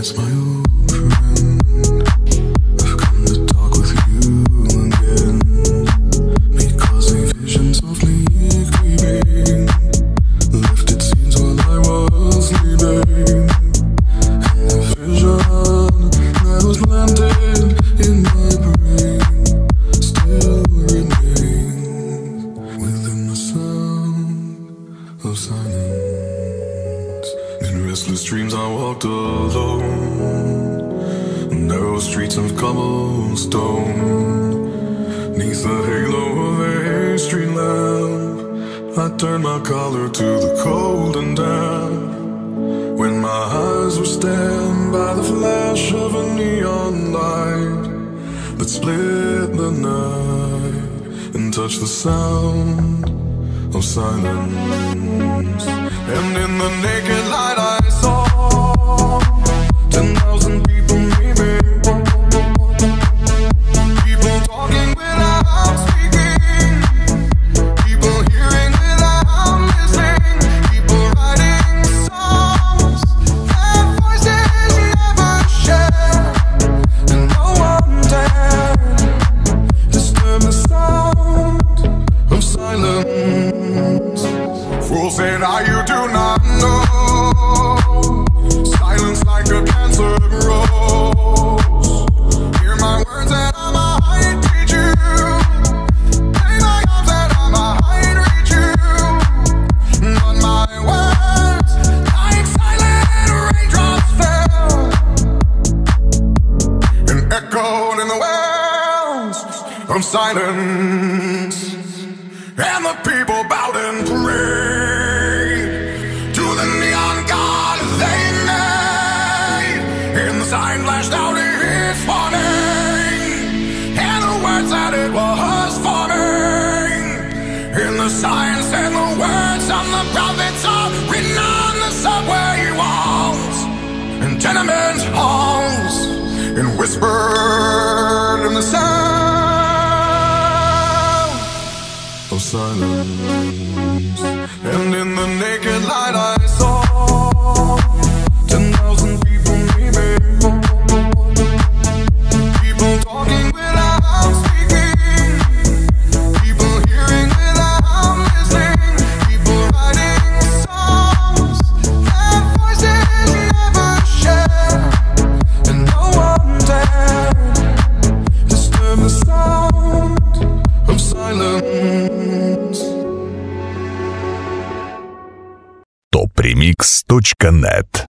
it's my old friend. I've come to talk with you again, because a vision softly creeping left its scenes while I was sleeping, and the vision that was planted in my brain still remains within the sound of silence. In restless dreams I walked alone, narrow streets of cobblestone. Neath the halo of a street lamp, I turned my collar to the cold and damp. When my eyes were stabbed by the flash of a neon light that split the night and touched the sound of silence. And in the naked light I saw 10,000 people maybe, people talking without speaking, people hearing without listening, people writing songs their voices never shared, and no one dared disturb the sound of silence. Fools say now you do not know, silence like a cancer grows. Hear my words that I might teach you, lay my arms that I might reach you, but my words like silent raindrops fell and echoed in the wells of silence. And the people bowed and prayed to the neon god they made, and the sign flashed out its warning, and the words that it was forming, and the sign said the words of the prophets are written on the subway walls and tenement halls, and whispered in the sound of silence. And in the naked light I saw 10,000 people maybe, people talking without speaking, people hearing without listening, people writing songs their voices never shared, and no one dared disturb the sound of silence. topremix.net